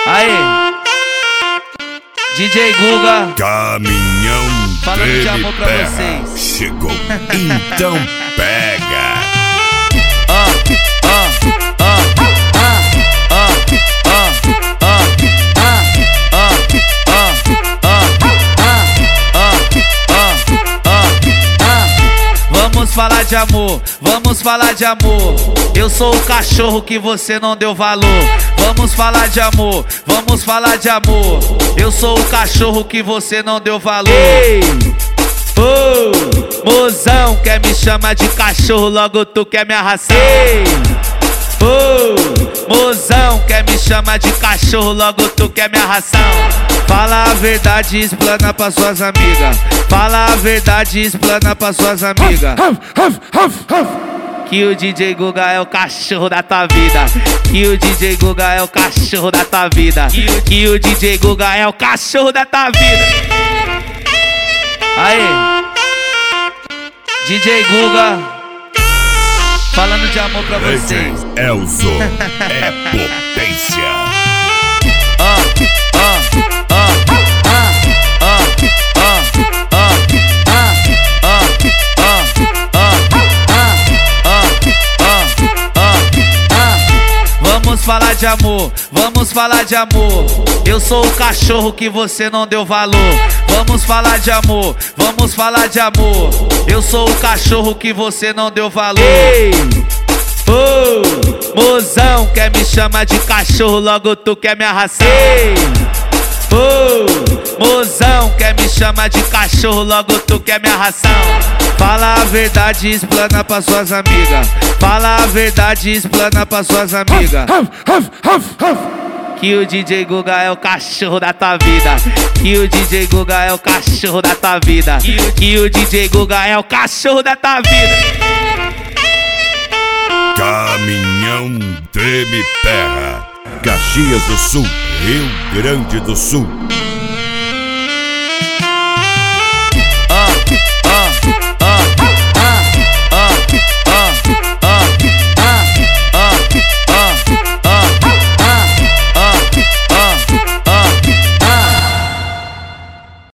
Aí, DJ Guga, Caminhão falando de amor pra Treme vocês. Terra chegou, então pega. Vamos falar de amor, vamos falar de amor. Eu sou o cachorro que você não deu valor. Vamos falar de amor, vamos falar de amor. Eu sou o cachorro que você não deu valor. Ei! Oh, mozão, quer me chamar de cachorro, logo tu quer me arrasar. Ei! Oh, mozão, quer me chamar de cachorro, logo tu quer me arrasar. Fala a verdade e explana pra suas amigas. Fala a verdade e explana pra suas amigas. Que o DJ Guga é o cachorro da tua vida. Que o DJ Guga é o cachorro da tua vida. Que o DJ Guga é o cachorro da tua vida. Aí, DJ Guga, falando de amor pra vocês. Elzo é potência. Vamos falar de amor, vamos falar de amor. Eu sou o cachorro que você não deu valor. Vamos falar de amor, vamos falar de amor. Eu sou o cachorro que você não deu valor. Ei! Oh, mozão, quer me chamar de cachorro, logo tu quer me arrasar. Ei! Oh, mozão, quer me chamar de cachorro, logo tu quer me arrasar. Fala a verdade e explana pra suas amigas. Fala a verdade e explana pra suas amigas. Que o DJ Guga é o cachorro da tua vida. Que o DJ Guga é o cachorro da tua vida. Que o DJ Guga é o cachorro da tua vida. Caminhão Treme Terra, Caxias do Sul, Rio Grande do Sul.